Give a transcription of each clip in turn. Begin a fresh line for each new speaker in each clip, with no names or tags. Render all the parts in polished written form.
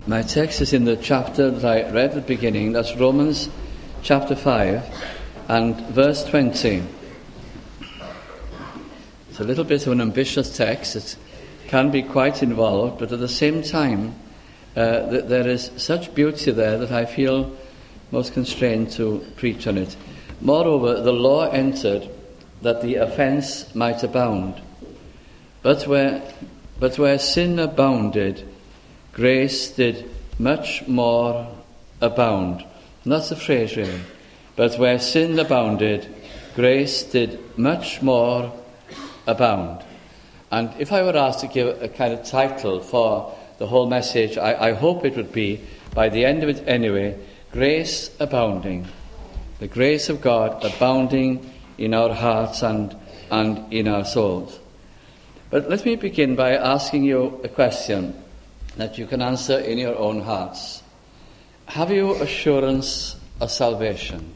My text is in the chapter that I read at the beginning. That's Romans chapter 5 and verse 20. It's a little bit of an ambitious text. It can be quite involved, but at the same time, there is such beauty there that I feel most constrained to preach on it. Moreover, the law entered that the offence might abound. But where sin abounded, grace did much more abound. And that's the phrase really. But where sin abounded, grace did much more abound. And if I were asked to give a kind of title for the whole message, I hope it would be, by the end of it anyway, Grace Abounding. The grace of God abounding in our hearts and in our souls. But let me begin by asking you a question that you can answer in your own hearts. Have you assurance of salvation?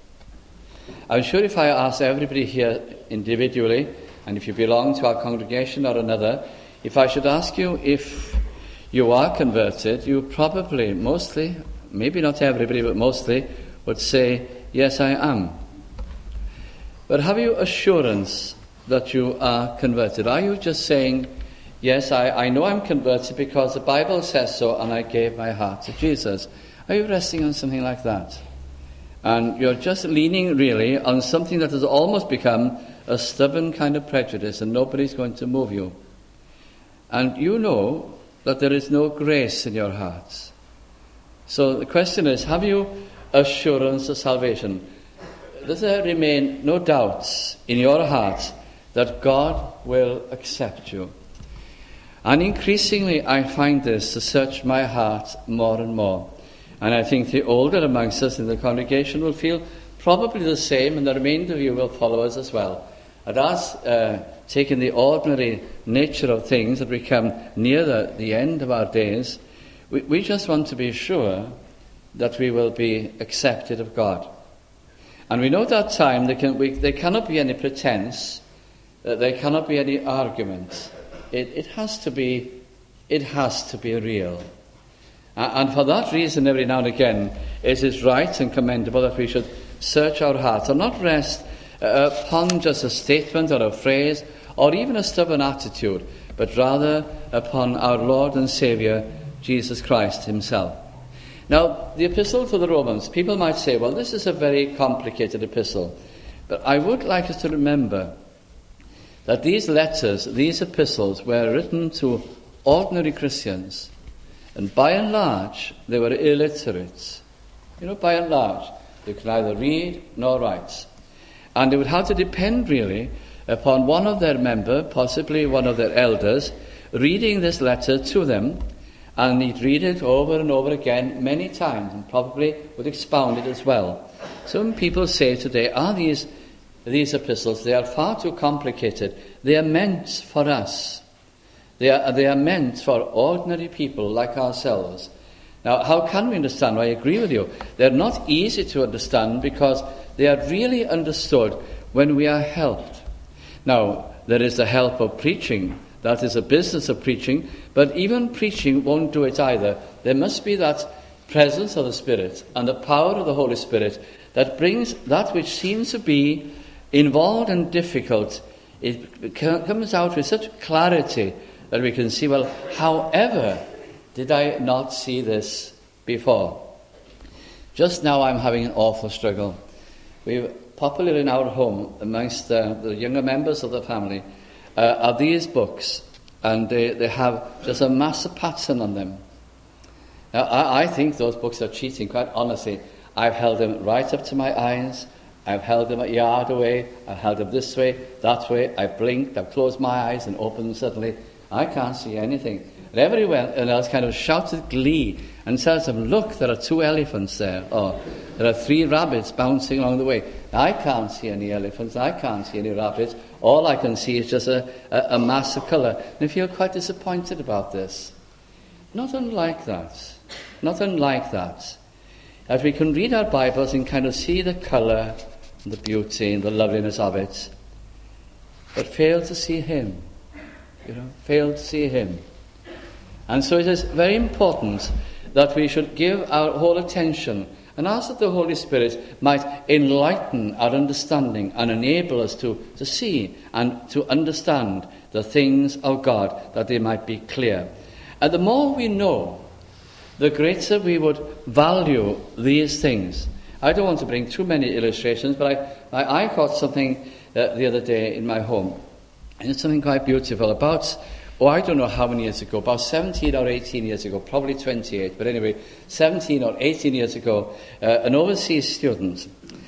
I'm sure if I ask everybody here individually, and if you belong to our congregation or another, if I should ask you if you are converted, you probably, mostly, maybe not everybody, but mostly, would say, yes, I am. But have you assurance that you are converted? Are you just saying, yes, I know I'm converted because the Bible says so and I gave my heart to Jesus? Are you resting on something like that? And you're just leaning really on something that has almost become a stubborn kind of prejudice and nobody's going to move you. And you know that there is no grace in your hearts. So the question is, have you assurance of salvation? Does there remain no doubts in your heart that God will accept you? And increasingly I find this to search my heart more and more. And I think the older amongst us in the congregation will feel probably the same, and the remainder of you will follow us as well. And as taking the ordinary nature of things that we come near the end of our days, we just want to be sure that we will be accepted of God. And we know that time there cannot be any pretense, there cannot be any argument. It has to be real. And for that reason, every now and again, it is right and commendable that we should search our hearts and not rest upon just a statement or a phrase or even a stubborn attitude, but rather upon our Lord and Saviour, Jesus Christ himself. Now, the epistle to the Romans, people might say, well, this is a very complicated epistle. But I would like us to remember that these letters, these epistles, were written to ordinary Christians. And by and large, they were illiterate. By and large, they could neither read nor write. And they would have to depend, really, upon one of their members, possibly one of their elders, reading this letter to them. And he'd read it over and over again many times, and probably would expound it as well. Some people say today, these epistles, they are far too complicated. They are meant for us. They are meant for ordinary people like ourselves. Now, how can we understand? Well, I agree with you. They're not easy to understand because they are really understood when we are helped. Now, there is the help of preaching. That is a business of preaching. But even preaching won't do it either. There must be that presence of the Spirit and the power of the Holy Spirit that brings that which seems to be involved and difficult. It comes out with such clarity that we can see, well, however did I not see this before? Just now I'm having an awful struggle. We're popular in our home amongst the younger members of the family are these books, and they have just a massive pattern on them. Now, I think those books are cheating, quite honestly. I've held them right up to my eyes. I've held them a yard away. I've held them this way, that way. I've blinked. I've closed my eyes and opened them suddenly. I can't see anything. And everyone else kind of shouted glee and tells them, look, there are 2 elephants there. Or there are 3 rabbits bouncing along the way. I can't see any elephants. I can't see any rabbits. All I can see is just a mass of colour. And I feel quite disappointed about this. Not unlike that. That we can read our Bibles and kind of see the colour and the beauty and the loveliness of it, but fail to see him. Fail to see him. And so it is very important that we should give our whole attention and ask that the Holy Spirit might enlighten our understanding and enable us to see and to understand the things of God, that they might be clear. And the more we know, the greater we would value these things. I don't want to bring too many illustrations, but I caught something the other day in my home. And it's something quite beautiful about, I don't know how many years ago, about 17 or 18 years ago, probably 28, but anyway, 17 or 18 years ago, an overseas student,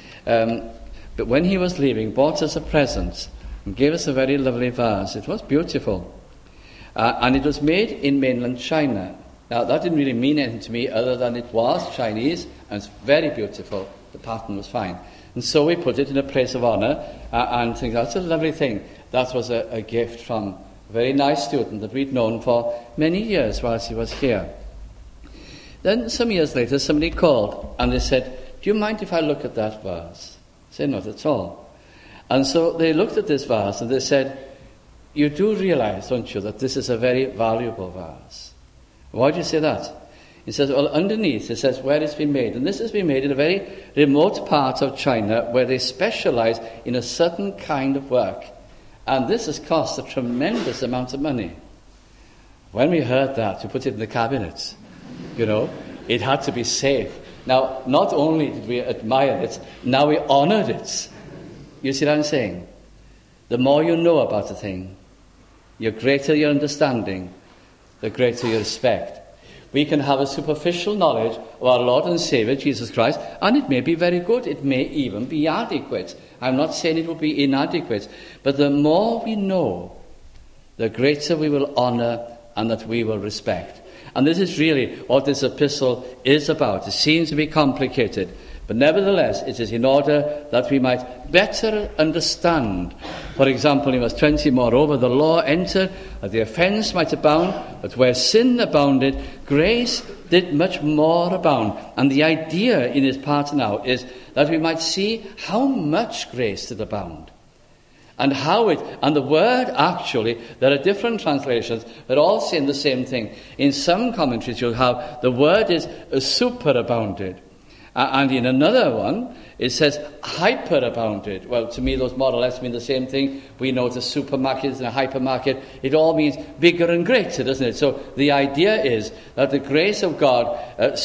but when he was leaving, bought us a present and gave us a very lovely vase. It was beautiful. And it was made in mainland China. Now, that didn't really mean anything to me other than it was Chinese, and it's very beautiful. The pattern was fine. And so we put it in a place of honour, and think that's a lovely thing. That was a gift from a very nice student that we'd known for many years whilst he was here. Then some years later, somebody called and they said, "Do you mind if I look at that vase?" I said, "Not at all." And so they looked at this vase and they said, "You do realise, don't you, that this is a very valuable vase?" "Why do you say that?" He says, "Well, underneath it says where it's been made. And this has been made in a very remote part of China where they specialise in a certain kind of work. And this has cost a tremendous amount of money." When we heard that, we put it in the cabinet. It had to be safe. Now, not only did we admire it, now we honoured it. You see what I'm saying? The more you know about a thing, the greater your understanding, the greater your respect. We can have a superficial knowledge of our Lord and Saviour, Jesus Christ, and it may be very good. It may even be adequate. I'm not saying it will be inadequate. But the more we know, the greater we will honour and that we will respect. And this is really what this epistle is about. It seems to be complicated, but nevertheless it is in order that we might better understand. For example, in verse 20, "Moreover, the law entered that the offence might abound, but where sin abounded, grace did much more abound." And the idea in this part now is that we might see how much grace did abound. And the word actually, there are different translations, but all saying the same thing. In some commentaries you'll have, the word is superabounded. And in another one, it says hyperabounded. Well, to me, those more or less mean the same thing. We know the supermarket and a hypermarket. It all means bigger and greater, doesn't it? So the idea is that the grace of God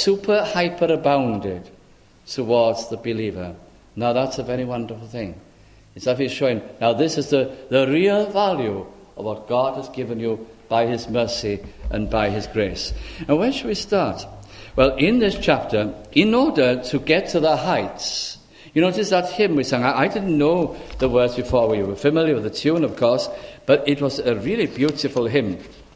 hyperabounded towards the believer. Now, that's a very wonderful thing. It's like he's showing, now this is the real value of what God has given you by his mercy and by his grace. And where should we start? Well, in this chapter, in order to get to the heights, you notice that hymn we sang. I didn't know the words before. We were familiar with the tune, of course, but it was a really beautiful hymn.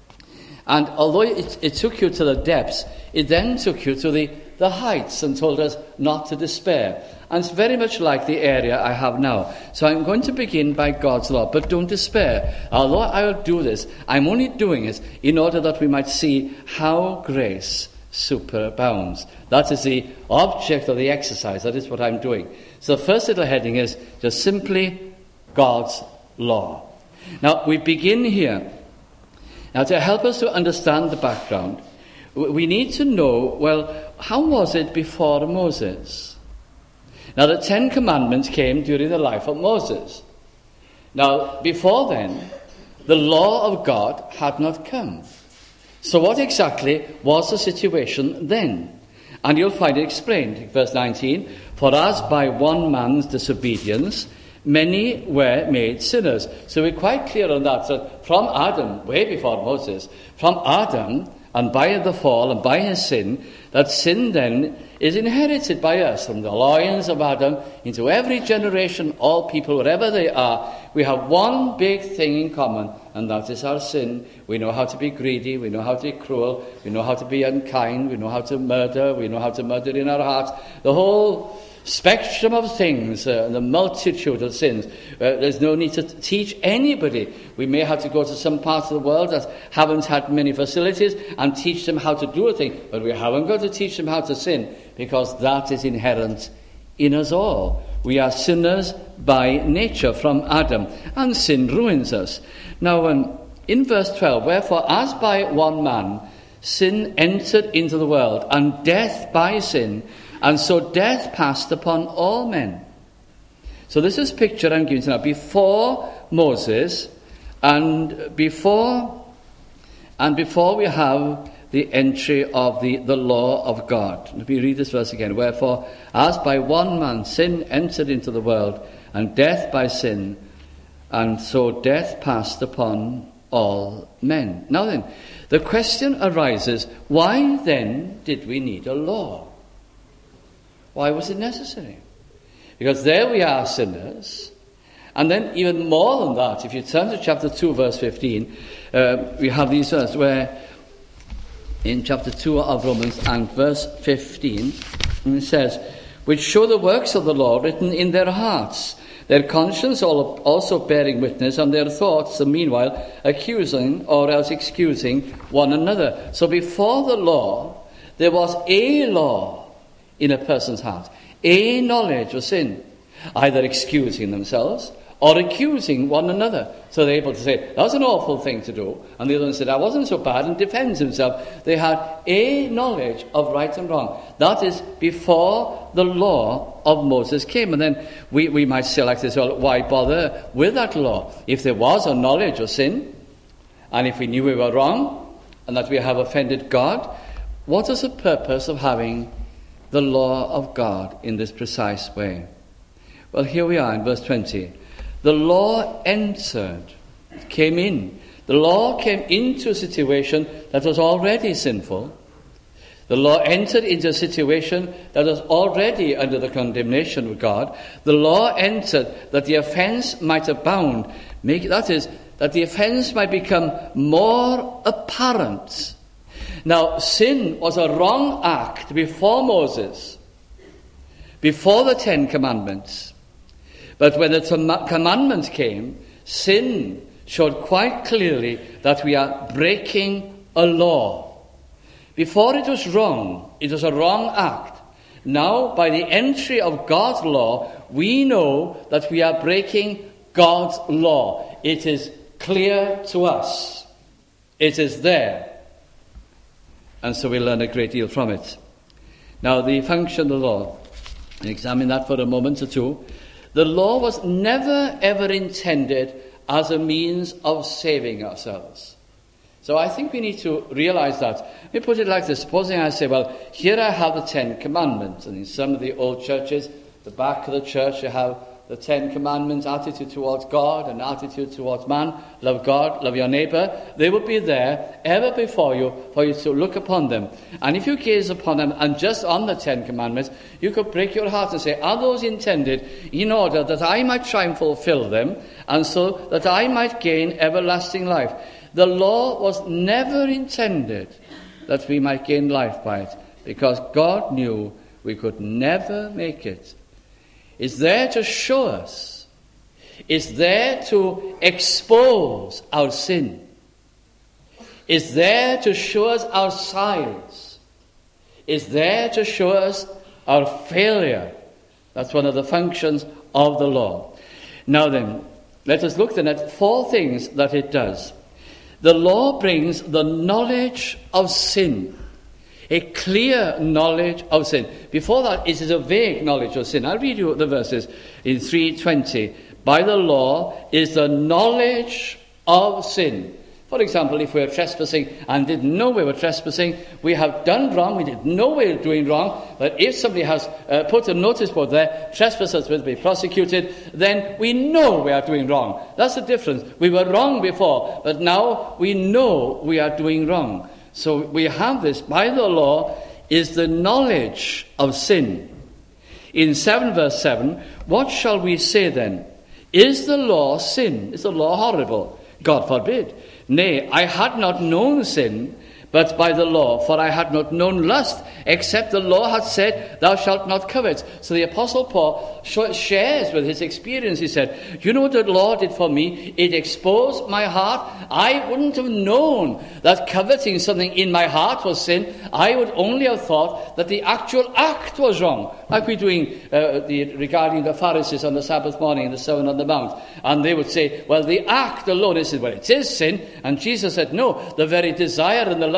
And although it took you to the depths, it then took you to the heights and told us not to despair. And it's very much like the area I have now. So I'm going to begin by God's law, but don't despair. Although I will do this, I'm only doing it in order that we might see how grace superabounds. That is the object of the exercise. That is what I'm doing. So the first little heading is just simply God's law. Now, we begin here. Now, to help us to understand the background, we need to know, well, how was it before Moses? Now, the 10 Commandments came during the life of Moses. Now, before then, the law of God had not come. So what exactly was the situation then? And you'll find it explained. Verse 19, "For as by one man's disobedience, many were made sinners." So we're quite clear on that. So from Adam, way before Moses, from Adam, and by the fall and by his sin, that sin then is inherited by us from the loins of Adam into every generation, all people, wherever they are. We have one big thing in common, and that is our sin. We know how to be greedy, we know how to be cruel, we know how to be unkind, we know how to murder, we know how to murder in our hearts. The whole spectrum of things, the multitude of sins. There's no need to teach anybody. We may have to go to some parts of the world that haven't had many facilities and teach them how to do a thing, but we haven't got to teach them how to sin, because that is inherent in us all. We are sinners by nature from Adam, and sin ruins us. Now, in verse 12, "Wherefore, as by one man sin entered into the world, and death by sin, and so death passed upon all men. So this is a picture I'm giving you now. Before Moses, and before we have the entry of the law of God. Let me read this verse again. Wherefore, as by one man sin entered into the world, and death by sin, and so death passed upon all men. Now then, the question arises, why then did we need a law? Why was it necessary? Because there we are sinners. And then even more than that, if you turn to chapter 2, verse 15, we have these verses where in chapter 2 of Romans and verse 15, it says, which show the works of the law written in their hearts, their conscience also bearing witness, and their thoughts, the meanwhile, accusing or else excusing one another. So before the law, there was a law in a person's heart, a knowledge of sin, either excusing themselves or accusing one another. So they're able to say, that's an awful thing to do. And the other one said, that wasn't so bad, and defends himself. They had a knowledge of right and wrong. That is before the law of Moses came. And then we might say like this, well, why bother with that law? If there was a knowledge of sin, and if we knew we were wrong, and that we have offended God, what is the purpose of having the law of God in this precise way? Well, here we are in verse 20. The law entered, came in. The law came into a situation that was already sinful. The law entered into a situation that was already under the condemnation of God. The law entered that the offense might abound. That is, that the offense might become more apparent. Now, sin was a wrong act before Moses, before the Ten Commandments. But when the commandment came, sin showed quite clearly that we are breaking a law. Before it was wrong, it was a wrong act. Now, by the entry of God's law, we know that we are breaking God's law. It is clear to us. It is there. And so we learn a great deal from it. Now, the function of the law, and examine that for a moment or two. The law was never ever intended as a means of saving ourselves. So I think we need to realize that. Let me put it like this. Supposing I say, well, here I have the Ten Commandments. And in some of the old churches, the back of the church, you have the Ten Commandments, attitude towards God and attitude towards man. Love God, love your neighbor. They will be there ever before you for you to look upon them. And if you gaze upon them and just on the Ten Commandments, you could break your heart and say, are those intended in order that I might try and fulfill them, and so that I might gain everlasting life? The law was never intended that we might gain life by it, because God knew we could never make it. It's there to show us. It's there to expose our sin. It's there to show us our sides. It's there to show us our failure. That's one of the functions of the law. Now then, let us look then at four things that it does. The law brings the knowledge of sin. A clear knowledge of sin. Before that, it is a vague knowledge of sin. I'll read you the verses in 3:20. By the law is the knowledge of sin. For example, if we are trespassing and didn't know we were trespassing, we have done wrong, we didn't know we were doing wrong, but if somebody has put a notice board there, trespassers will be prosecuted, then we know we are doing wrong. That's the difference. We were wrong before, but now we know we are doing wrong. So we have this, by the law, is the knowledge of sin. In 7 verse 7, what shall we say then? Is the law sin? Is the law horrible? God forbid. Nay, I had not known sin, but by the law, for I had not known lust, except the law had said, thou shalt not covet. So the Apostle Paul shares with his experience. He said, you know what the law did for me? It exposed my heart. I wouldn't have known that coveting something in my heart was sin. I would only have thought that the actual act was wrong. Like we're doing regarding the Pharisees on the Sabbath morning in the Sermon on the Mount. And they would say, well, the act alone is sin. Well, it is sin. And Jesus said, no, the very desire and the lust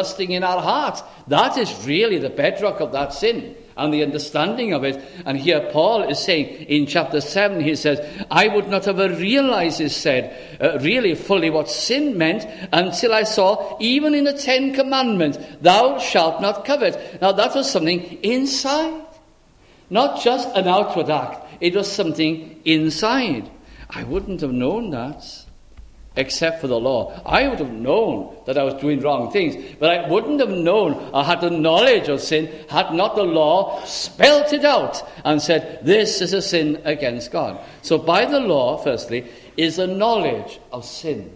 lusting in our heart. That is really the bedrock of that sin and the understanding of it. And here Paul is saying in chapter 7, he says, I would not have realized, he said, really fully what sin meant until I saw, even in the 10 Commandments, thou shalt not covet. Now that was something inside. Not just an outward act. It was something inside. I wouldn't have known that except for the law. I would have known that I was doing wrong things, but I wouldn't have known or had the knowledge of sin had not the law spelt it out and said, this is a sin against God. So by the law, firstly, is the knowledge of sin.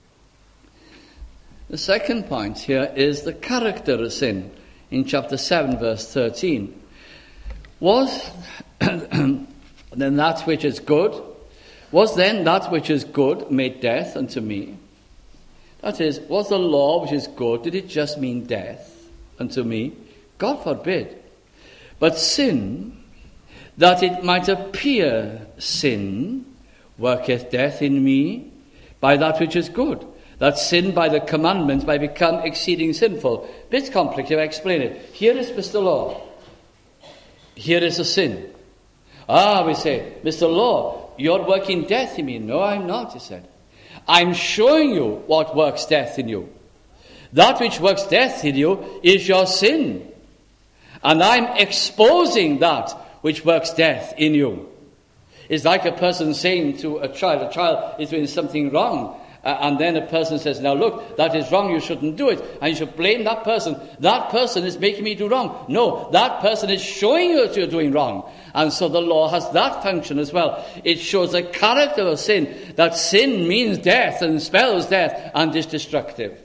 The second point here is the character of sin in chapter 7, verse 13. Was then that which is good? Was then that which is good made death unto me? That is, was the law which is good, did it just mean death unto me? God forbid. But sin, that it might appear sin, worketh death in me by that which is good. That sin by the commandments might become exceeding sinful. Bit complicated, I explain it. Here is Mr. Law. Here is a sin. We say, Mr. Law, you're working death in me. No, I'm not, he said. I'm showing you what works death in you. That which works death in you is your sin. And I'm exposing that which works death in you. It's like a person saying to a child is doing something wrong. And then a person says, now look, that is wrong, you shouldn't do it. And you should blame that person. That person is making me do wrong. No, that person is showing you that you're doing wrong. And so the law has that function as well. It shows the character of sin, that sin means death and spells death and is destructive.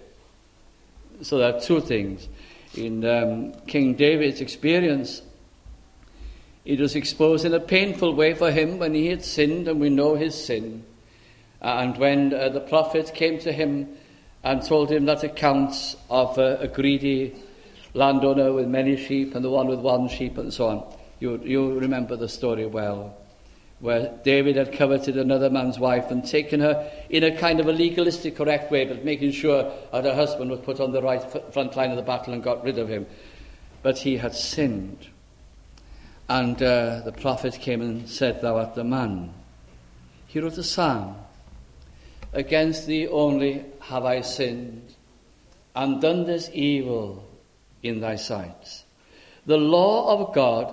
So there are two things. In King David's experience, it was exposed in a painful way for him when he had sinned, and we know his sin. And when the prophet came to him and told him that accounts of a greedy landowner with many sheep and the one with one sheep and so on, you remember the story well, where David had coveted another man's wife and taken her in a kind of a legalistic correct way, but making sure that her husband was put on the right front line of the battle and got rid of him. But he had sinned. And the prophet came and said, thou art the man. He wrote a psalm. Against thee only have I sinned, and done this evil in thy sight. The law of God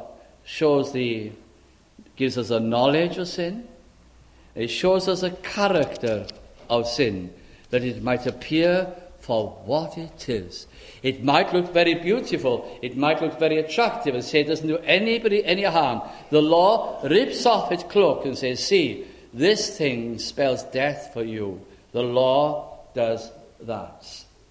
gives us a knowledge of sin. It shows us a character of sin, that it might appear for what it is. It might look very beautiful, it might look very attractive, and say it doesn't do anybody any harm. The law rips off its cloak and says, see, this thing spells death for you. The law does that.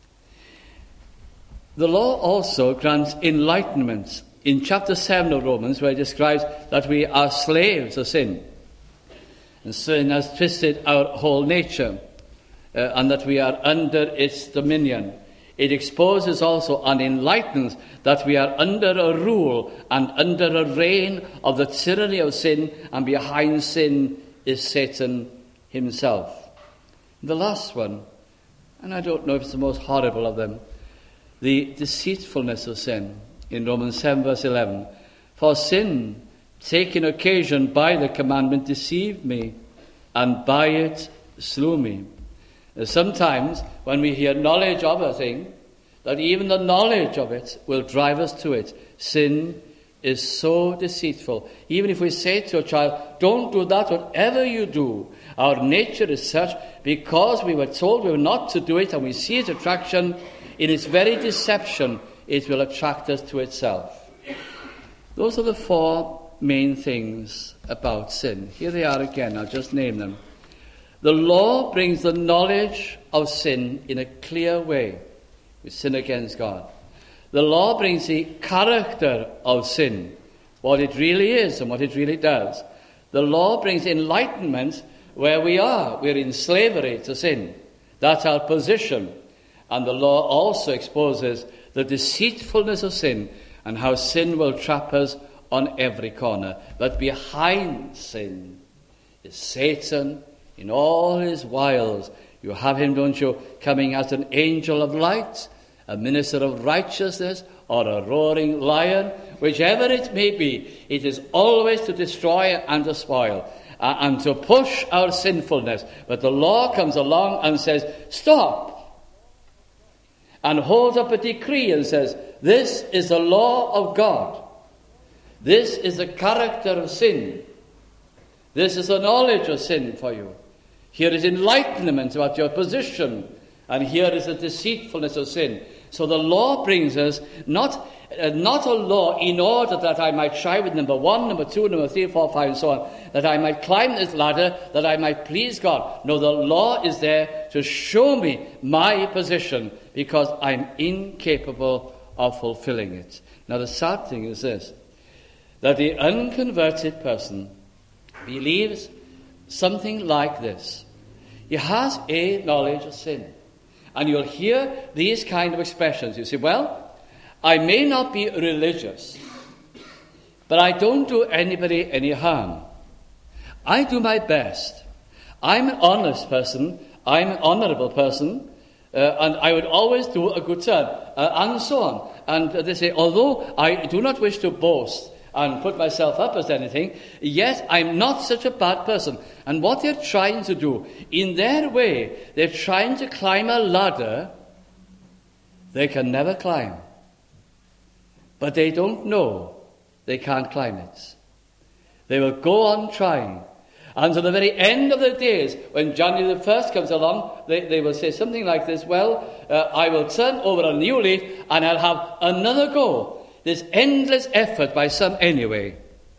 The law also grants enlightenment. In chapter 7 of Romans, where it describes that we are slaves of sin. And sin has twisted our whole nature, and that we are under its dominion. It exposes also and enlightens that we are under a rule and under a reign of the tyranny of sin, and behind sin is Satan himself. The last one, and I don't know if it's the most horrible of them, the deceitfulness of sin. In Romans 7 verse 11, for sin, taking occasion by the commandment, deceived me, and by it slew me. Sometimes when we hear knowledge of a thing, that even the knowledge of it will drive us to it. Sin is so deceitful. Even if we say to a child, don't do that, whatever you do, our nature is such, because we were told we were not to do it, and we see its attraction, in its very deception, it will attract us to itself. Those are the four main things about sin. Here they are again, I'll just name them. The law brings the knowledge of sin in a clear way. We sin against God. The law brings the character of sin, what it really is and what it really does. The law brings enlightenment where we are. We're in slavery to sin. That's our position. And the law also exposes the deceitfulness of sin and how sin will trap us on every corner. But behind sin is Satan in all his wiles. You have him, don't you, coming as an angel of light, a minister of righteousness, or a roaring lion, whichever it may be, it is always to destroy and to spoil, and to push our sinfulness. But the law comes along and says, stop, and holds up a decree and says, this is the law of God. This is the character of sin. This is the knowledge of sin for you. Here is enlightenment about your position, and here is the deceitfulness of sin. So the law brings us not a law in order that I might try with number 1, number 2, number 3, 4, 5, and so on, that I might climb this ladder, that I might please God. No, the law is there to show me my position, because I'm incapable of fulfilling it. Now the sad thing is this, that the unconverted person believes something like this. He has a knowledge of sin. And you'll hear these kind of expressions. You say, well, I may not be religious, but I don't do anybody any harm. I do my best. I'm an honest person. I'm an honourable person. And I would always do a good turn. And so on. And they say, although I do not wish to boast and put myself up as anything, yet I'm not such a bad person. And what they're trying to do, in their way, they're trying to climb a ladder they can never climb. But they don't know they can't climb it. They will go on trying. And to the very end of the days, when January the 1st comes along, they will say something like this, well, I will turn over a new leaf and I'll have another go. There's endless effort by some anyway.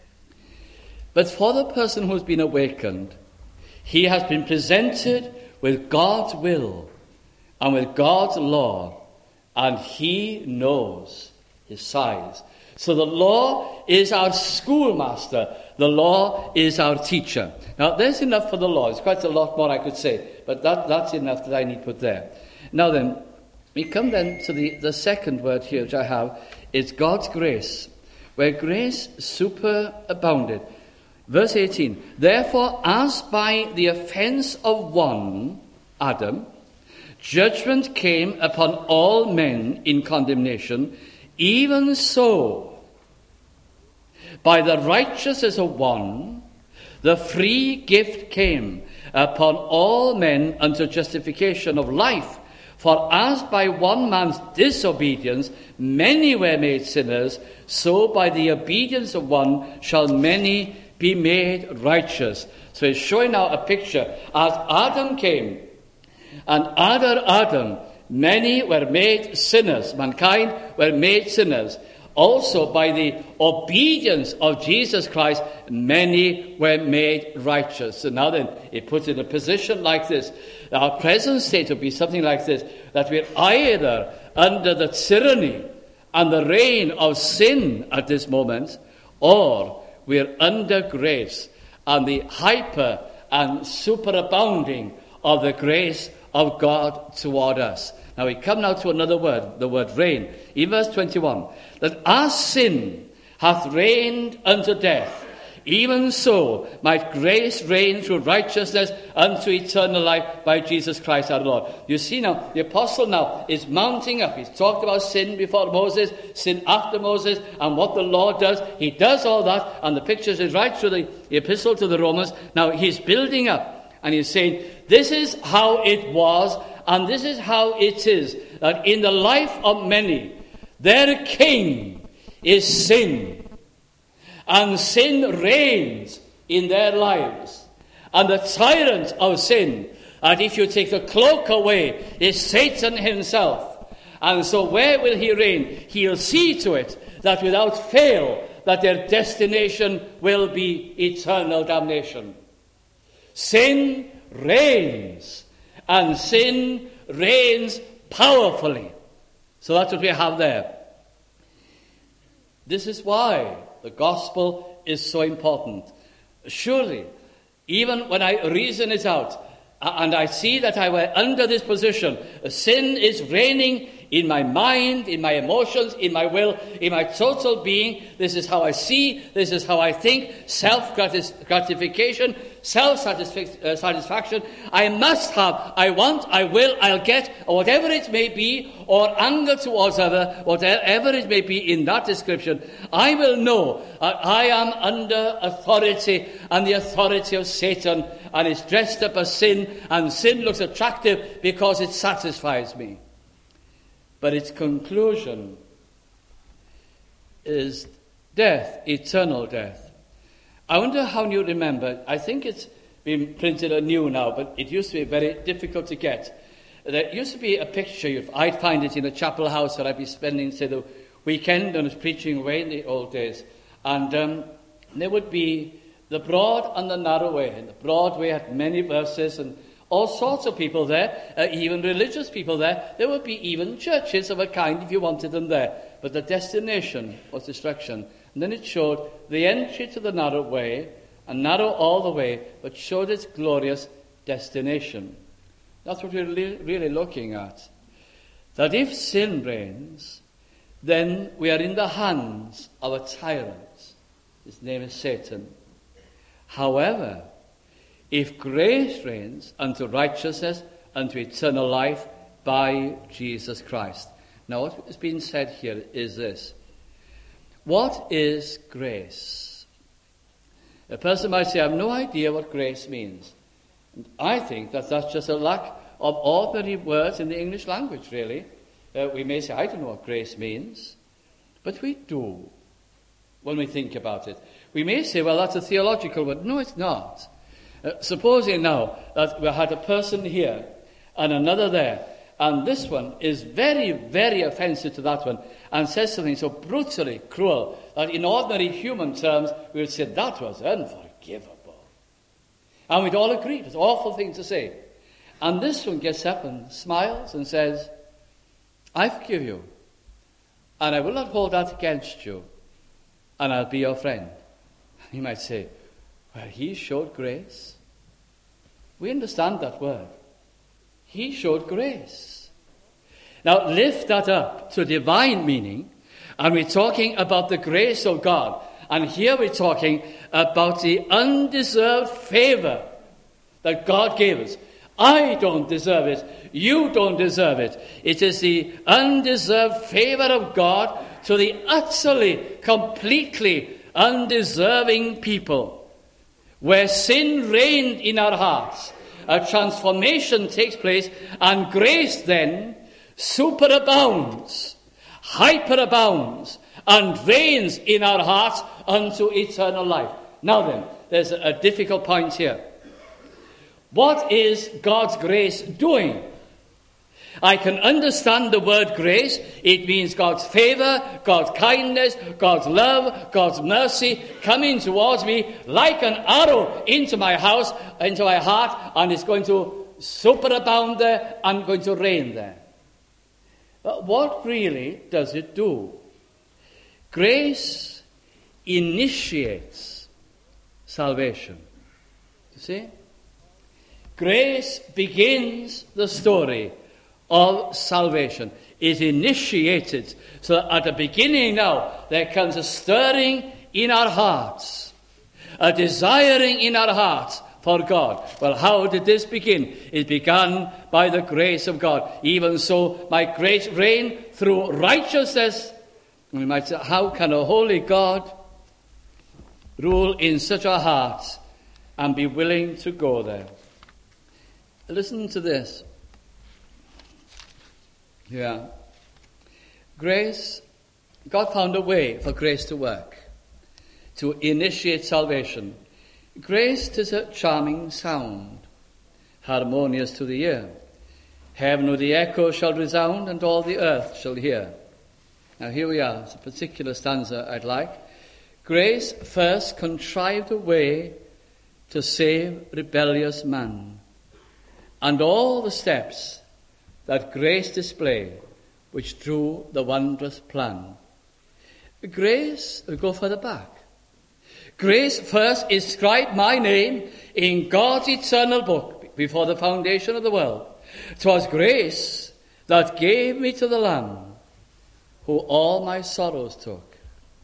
But for the person who's been awakened, he has been presented with God's will and with God's law, and he knows his size. So the law is our schoolmaster. The law is our teacher. Now, there's enough for the law. There's quite a lot more I could say, but that's enough that I need put there. Now then, we come then to the second word here which I have. It's God's grace, where grace superabounded. Verse 18, therefore, as by the offence of one, Adam, judgment came upon all men in condemnation, even so, by the righteousness of one, the free gift came upon all men unto justification of life. For as by one man's disobedience many were made sinners, so by the obedience of one shall many be made righteous. So it's showing now a picture. As Adam came, and under Adam many were made sinners. Mankind were made sinners. Also by the obedience of Jesus Christ, many were made righteous. So now then, it puts in a position like this. Our present state would be something like this, that we're either under the tyranny and the reign of sin at this moment, or we're under grace and the hyper and superabounding of the grace of God toward us. Now we come now to another word, the word reign. In verse 21, that as sin hath reigned unto death, even so might grace reign through righteousness unto eternal life by Jesus Christ our Lord. You see now, the apostle now is mounting up. He's talked about sin before Moses, sin after Moses, and what the Lord does. He does all that, and the pictures is right through the epistle to the Romans. Now he's building up, and he's saying, this is how it was, and this is how it is, that in the life of many, their king is sin. And sin reigns in their lives. And the tyrant of sin, and if you take the cloak away, is Satan himself. And so where will he reign? He'll see to it that without fail, that their destination will be eternal damnation. Sin reigns, and sin reigns powerfully. So that's what we have there. This is why the gospel is so important. Surely, even when I reason it out, and I see that I were under this position, sin is reigning in my mind, in my emotions, in my will, in my total being. This is how I see, this is how I think, self-gratification, self-satisfaction. I must have, I want, I will, I'll get, or whatever it may be, or anger towards other, whatever it may be in that description. I will know I am under authority, and the authority of Satan, and it's dressed up as sin, and sin looks attractive because it satisfies me. But its conclusion is death, eternal death. I wonder how you remember. I think it's been printed anew now, but it used to be very difficult to get. There used to be a picture, I'd find it in a chapel house where I'd be spending, say, the weekend, and I was preaching away in the old days. And there would be the broad and the narrow way. And the broad way had many verses and all sorts of people there, even religious people there. There would be even churches of a kind if you wanted them there. But the destination was destruction. And then it showed the entry to the narrow way, and narrow all the way, but showed its glorious destination. That's what we're really looking at. That if sin reigns, then we are in the hands of a tyrant. His name is Satan. However, if grace reigns unto righteousness, unto eternal life by Jesus Christ. Now what is being said here is this. What is grace? A person might say, I have no idea what grace means. And I think that that's just a lack of ordinary words in the English language, really. We may say, I don't know what grace means. But we do when we think about it. We may say, well, that's a theological word. No, it's not. Supposing now that we had a person here and another there, and this one is very, very offensive to that one, and says something so brutally cruel that in ordinary human terms we would say that was unforgivable. And we'd all agree it was an awful thing to say. And this one gets up and smiles and says, I forgive you, and I will not hold that against you, and I'll be your friend. You might say, well, he showed grace. We understand that word. He showed grace. Now, lift that up to divine meaning, and we're talking about the grace of God. And here we're talking about the undeserved favor that God gave us. I don't deserve it. You don't deserve it. It is the undeserved favor of God to the utterly, completely undeserving people. Where sin reigned in our hearts, a transformation takes place, and grace then superabounds, hyperabounds, and reigns in our hearts unto eternal life. Now then, there's a difficult point here. What is God's grace doing? I can understand the word grace. It means God's favor, God's kindness, God's love, God's mercy coming towards me like an arrow into my house, into my heart, and it's going to superabound there and going to reign there. But what really does it do? Grace initiates salvation. You see? Grace begins the story of salvation. It initiated. So at the beginning now, there comes a stirring in our hearts, a desiring in our hearts for God. Well, how did this begin? It began by the grace of God. Even so, my grace reign through righteousness. We might say, how can a holy God rule in such a heart and be willing to go there? Listen to this. Yeah. Grace, God found a way for grace to work, to initiate salvation. Grace is a charming sound, harmonious to the ear. Heaven with the echo shall resound, and all the earth shall hear. Now here we are. It's a particular stanza I'd like. Grace first contrived a way to save rebellious man, and all the steps that grace display, which drew the wondrous plan. Grace will go further back. Grace first inscribed my name in God's eternal book before the foundation of the world. 'Twas grace that gave me to the Lamb, who all my sorrows took.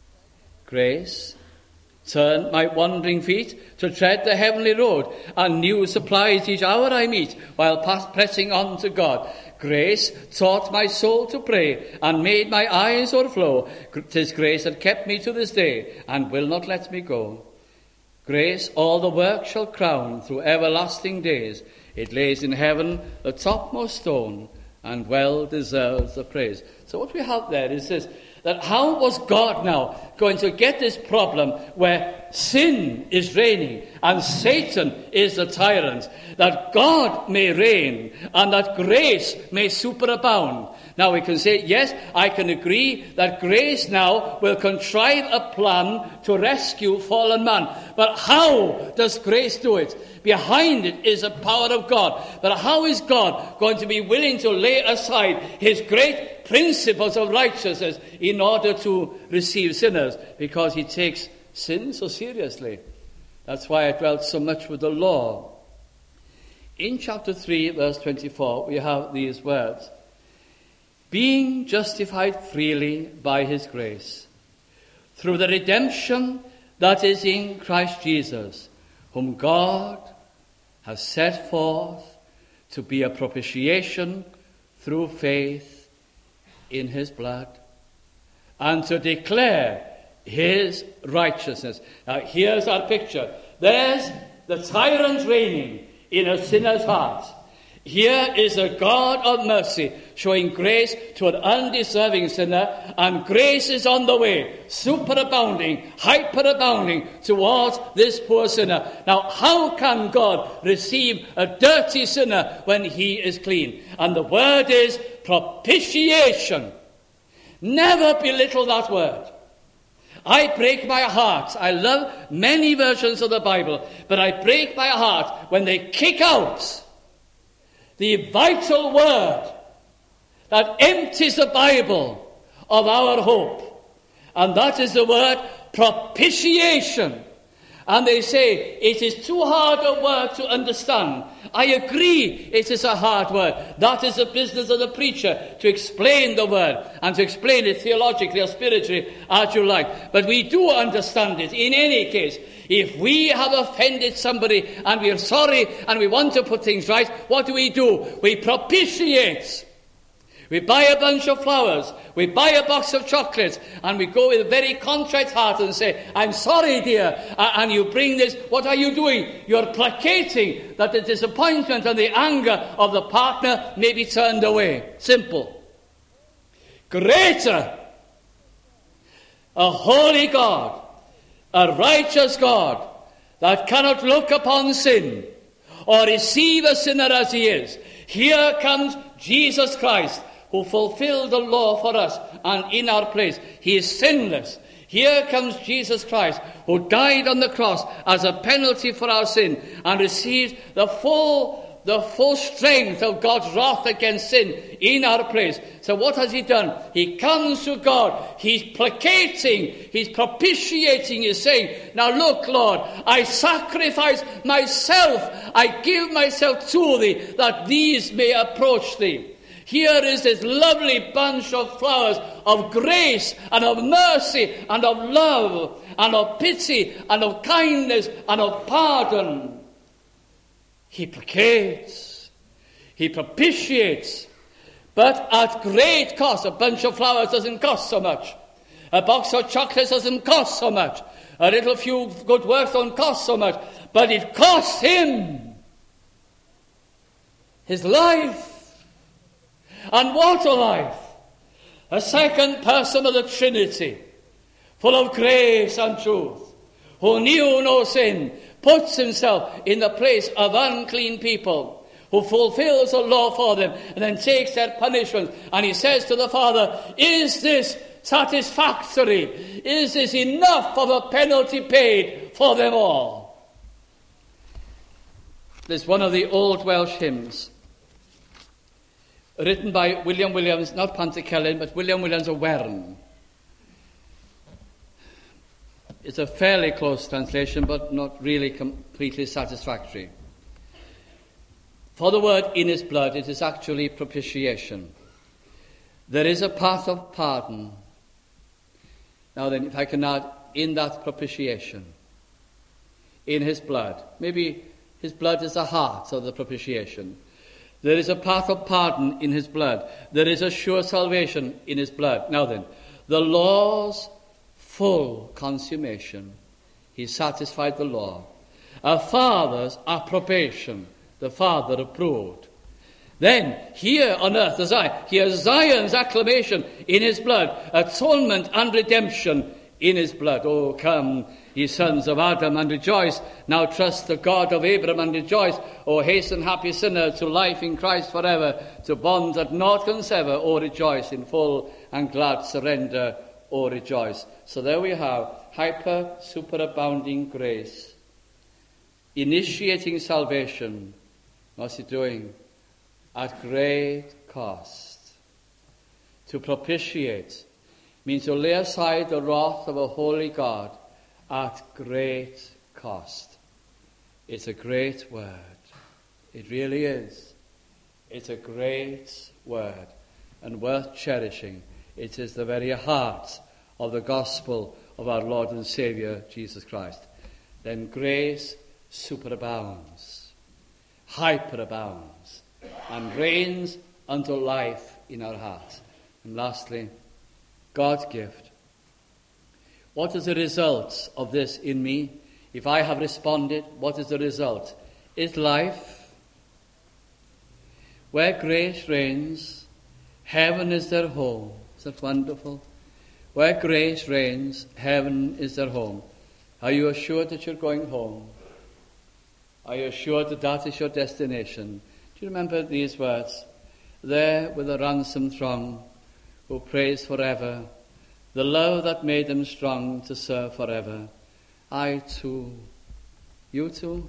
Grace turned my wandering feet to tread the heavenly road, and new supplies each hour I meet, while pressing on to God. Grace taught my soul to pray, and made my eyes o'erflow. 'Tis grace that kept me to this day, and will not let me go. Grace all the work shall crown through everlasting days. It lays in heaven the topmost stone, and well deserves the praise. So what we have there is this, that how was God now going to get this problem where sin is reigning and Satan is the tyrant, that God may reign and that grace may superabound? Now we can say, yes, I can agree that grace now will contrive a plan to rescue fallen man. But how does grace do it? Behind it is the power of God. But how is God going to be willing to lay aside his great principles of righteousness in order to receive sinners? Because he takes sin so seriously. That's why I dwelt so much with the law. In chapter 3, verse 24, we have these words. Being justified freely by his grace, through the redemption that is in Christ Jesus, whom God has set forth to be a propitiation through faith in his blood, and to declare his righteousness. Now here's our picture. There's the tyrant reigning in a sinner's heart. Here is a God of mercy showing grace to an undeserving sinner, and grace is on the way, superabounding, hyperabounding towards this poor sinner. Now, how can God receive a dirty sinner when he is clean? And the word is propitiation. Never belittle that word. I break my heart. I love many versions of the Bible, but I break my heart when they kick out the vital word that empties the Bible of our hope. And that is the word propitiation. And they say it is too hard a word to understand. I agree it is a hard word. That is the business of the preacher, to explain the word and to explain it theologically or spiritually as you like. But we do understand it in any case. If we have offended somebody and we are sorry and we want to put things right, what do? We propitiate. We buy a bunch of flowers, we buy a box of chocolates, and we go with a very contrite heart and say, I'm sorry, dear, and you bring this. What are you doing? You're placating that the disappointment and the anger of the partner may be turned away. Simple. Greater, a holy God, a righteous God, that cannot look upon sin or receive a sinner as he is. Here comes Jesus Christ, who fulfilled the law for us and in our place. He is sinless. Here comes Jesus Christ, who died on the cross as a penalty for our sin and received the full strength of God's wrath against sin in our place. So what has he done? He comes to God. He's placating. He's propitiating. He's saying, now look, Lord, I sacrifice myself. I give myself to thee, that these may approach thee. Here is this lovely bunch of flowers of grace and of mercy and of love and of pity and of kindness and of pardon. He placates. He propitiates. But at great cost. A bunch of flowers doesn't cost so much. A box of chocolates doesn't cost so much. A little few good works don't cost so much. But it costs him his life. And what a life! A second person of the Trinity, full of grace and truth, who knew no sin, puts himself in the place of unclean people, who fulfills the law for them, and then takes their punishment. And he says to the Father, is this satisfactory? Is this enough of a penalty paid for them all? There's one of the old Welsh hymns, written by William Williams, not Pantycelyn, but William Williams of Wern. It's a fairly close translation, but not really completely satisfactory. For the word in his blood, it is actually propitiation. There is a path of pardon. Now then, if I can add, in that propitiation, in his blood, maybe his blood is the heart of the propitiation. There is a path of pardon in his blood. There is a sure salvation in his blood. Now then, the law's full consummation. He satisfied the law. A father's approbation. The father approved. Then, here on earth, here's Zion's acclamation in his blood, atonement and redemption in his blood. Oh, come, ye sons of Adam, and rejoice. Now trust the God of Abraham and rejoice. Oh, hasten, happy sinner, to life in Christ forever, to bonds that naught can sever. Oh, rejoice in full and glad surrender. Oh, rejoice. So there we have superabounding grace, initiating salvation. What's he doing? At great cost. To propitiate means to lay aside the wrath of a holy God at great cost. It's a great word. It really is. It's a great word and worth cherishing. It is the very heart of the gospel of our Lord and Saviour, Jesus Christ. Then grace superabounds, hyperabounds, and reigns unto life in our hearts. And lastly, God's gift. What is the result of this in me? If I have responded, what is the result? Is life. Where grace reigns, heaven is their home. Is that wonderful? Where grace reigns, heaven is their home. Are you assured that you're going home? Are you assured that that is your destination? Do you remember these words? There with a ransomed throng, who praise forever the love that made them strong to serve forever. I too, you too,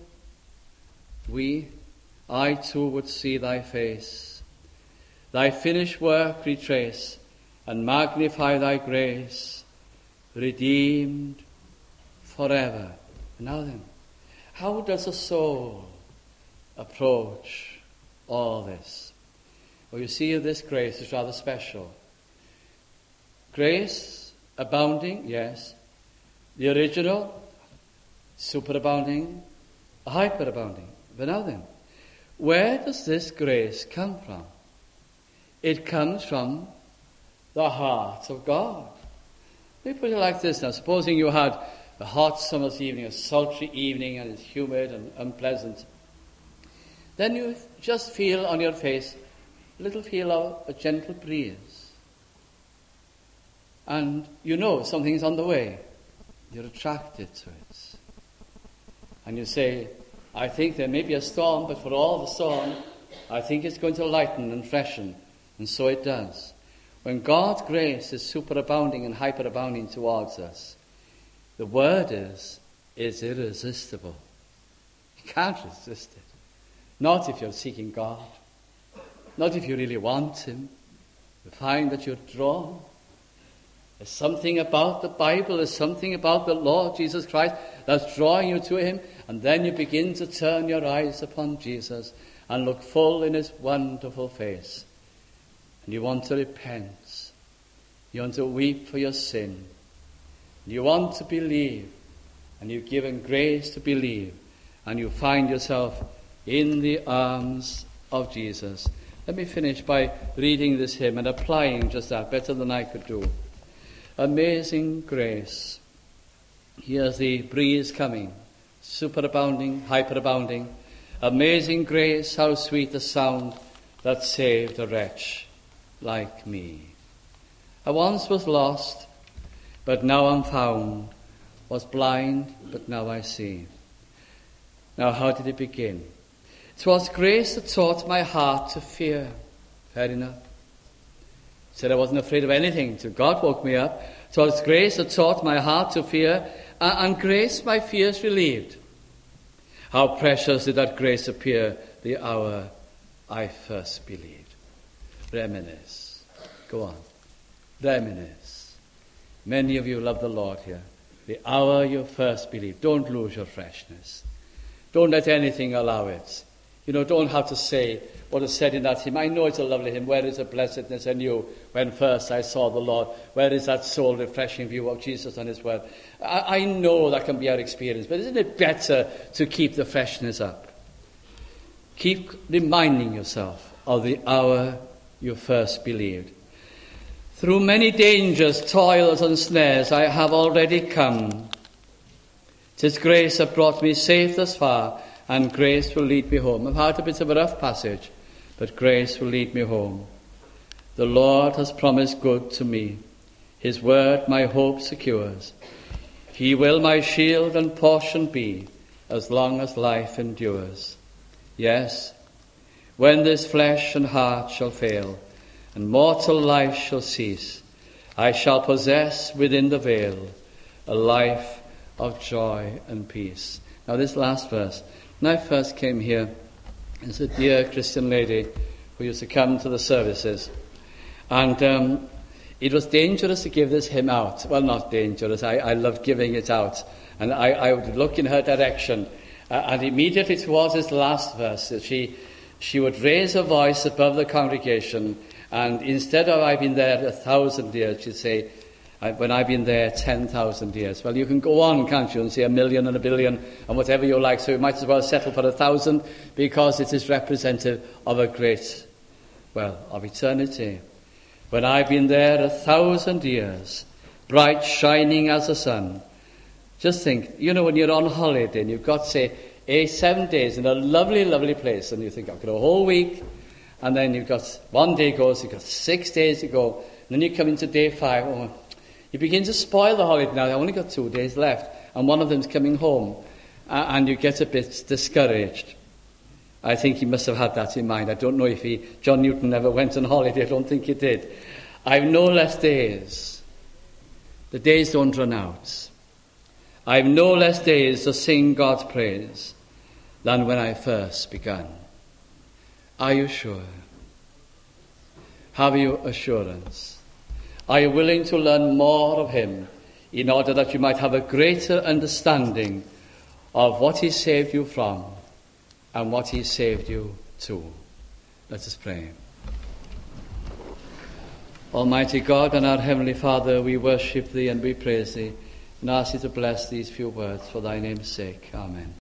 I too would see thy face, thy finished work retrace, and magnify thy grace, redeemed forever. Now then, how does a soul approach all this? Well, you see, this grace is rather special. Grace abounding, yes. The original, superabounding, hyperabounding. But now then, where does this grace come from? It comes from the heart of God. Let me put it like this now. Supposing you had a hot summer's evening, a sultry evening, and it's humid and unpleasant. Then you just feel on your face a little feel of a gentle breeze. And you know something's on the way. You're attracted to it. And you say, I think there may be a storm, but for all the storm, I think it's going to lighten and freshen. And so it does. When God's grace is superabounding and hyperabounding towards us, the word is irresistible. You can't resist it. Not if you're seeking God. Not if you really want Him. You find that you're drawn. There's something about the Bible, there's something about the Lord Jesus Christ that's drawing you to Him, and then you begin to turn your eyes upon Jesus and look full in His wonderful face. And you want to repent. You want to weep for your sin. You want to believe, and you're given grace to believe, and you find yourself in the arms of Jesus. Let me finish by reading this hymn and applying just that better than I could do. Amazing grace. Here's the breeze coming, superabounding, hyperabounding. Amazing grace, how sweet the sound that saved a wretch like me. I once was lost, but now I'm found. Was blind, but now I see. Now how did it begin? 'Twas grace that taught my heart to fear. Fair enough. Said I wasn't afraid of anything till God woke me up. 'Twas grace that taught my heart to fear, and grace my fears relieved. How precious did that grace appear the hour I first believed. Reminisce. Go on. Reminisce. Many of you love the Lord here. The hour you first believed. Don't lose your freshness. Don't let anything allow it. Don't have to say what is said in that hymn. I know it's a lovely hymn. Where is the blessedness I knew when first I saw the Lord? Where is that soul-refreshing view of Jesus and his word? I know that can be our experience, but isn't it better to keep the freshness up? Keep reminding yourself of the hour you first believed. Through many dangers, toils and snares I have already come. 'Tis grace that brought me safe thus far, and grace will lead me home. I've had a bit of a rough passage, but grace will lead me home. The Lord has promised good to me. His word my hope secures. He will my shield and portion be, as long as life endures. Yes, when this flesh and heart shall fail, and mortal life shall cease, I shall possess within the veil a life of joy and peace. Now this last verse. When I first came here, there's a dear Christian lady who used to come to the services, and it was dangerous to give this hymn out. Well, not dangerous. I loved giving it out, and I would look in her direction, and immediately towards this last verse, she would raise her voice above the congregation, and instead of "I've been there 1,000 years," she'd say, "When I've been there 10,000 years. Well, you can go on, can't you, and say 1,000,000 and 1,000,000,000 and whatever you like, so you might as well settle for 1,000, because it is representative of a great, of eternity. When I've been there 1,000 years, bright shining as the sun." Just think, when you're on holiday and you've got, say, 7 days in a lovely, lovely place, and you think, I've got a whole week, and then you've got 1 day goes, you've got 6 days to go, and then you come into day 5, you begin to spoil the holiday. Now, I've only got 2 days left, and one of them's coming home, and you get a bit discouraged. I think he must have had that in mind. I don't know if John Newton never went on holiday. I don't think he did. I've no less days. The days don't run out. I've no less days to sing God's praise than when I first began. Are you sure? Have you assurance? Are you willing to learn more of him in order that you might have a greater understanding of what he saved you from and what he saved you to? Let us pray. Almighty God and our Heavenly Father, we worship thee and we praise thee and ask thee to bless these few words for thy name's sake. Amen.